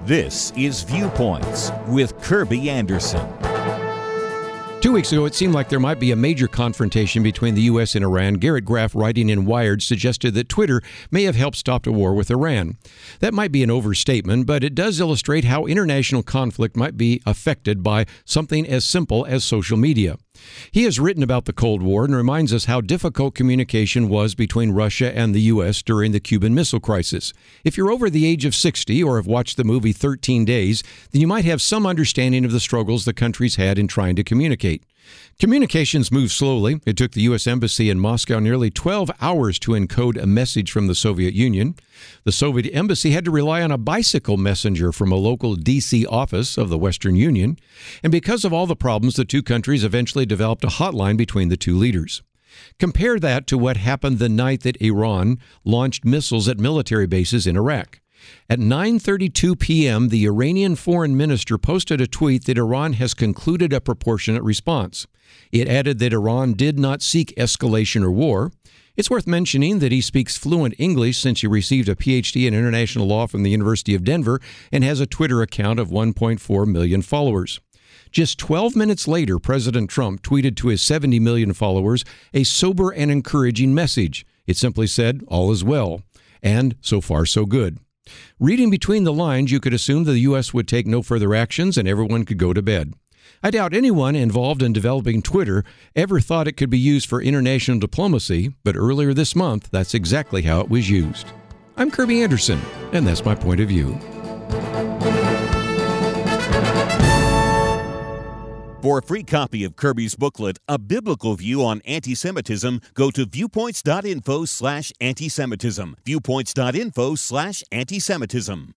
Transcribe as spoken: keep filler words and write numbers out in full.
This is Viewpoints with Kirby Anderson. Two weeks ago, it seemed like there might be a major confrontation between the U S and Iran. Garrett Graff, writing in Wired, suggested that Twitter may have helped stop a war with Iran. That might be an overstatement, but it does illustrate how international conflict might be affected by something as simple as social media. He has written about the Cold War and reminds us how difficult communication was between Russia and the U S during the Cuban Missile Crisis. If you're over the age of sixty or have watched the movie thirteen days, then you might have some understanding of the struggles the countries had in trying to communicate. Communications moved slowly. It took the U S Embassy in Moscow nearly twelve hours to encode a message from the Soviet Union. The Soviet Embassy had to rely on a bicycle messenger from a local D C office of the Western Union. And because of all the problems, the two countries eventually developed a hotline between the two leaders. Compare that to what happened the night that Iran launched missiles at military bases in Iraq. At nine thirty-two p.m., the Iranian foreign minister posted a tweet that Iran has concluded a proportionate response. It added that Iran did not seek escalation or war. It's worth mentioning that he speaks fluent English since he received a P H D in international law from the University of Denver and has a Twitter account of one point four million followers. Just twelve minutes later, President Trump tweeted to his seventy million followers a sober and encouraging message. It simply said, "All is well." And so far, so good. Reading between the lines, you could assume the U S would take no further actions and everyone could go to bed. I doubt anyone involved in developing Twitter ever thought it could be used for international diplomacy, but earlier this month, that's exactly how it was used. I'm Kirby Anderson, and that's my point of view. For a free copy of Kirby's booklet, A Biblical View on Anti-Semitism, go to viewpoints.info slash anti-Semitism. Viewpoints.info slash anti-Semitism.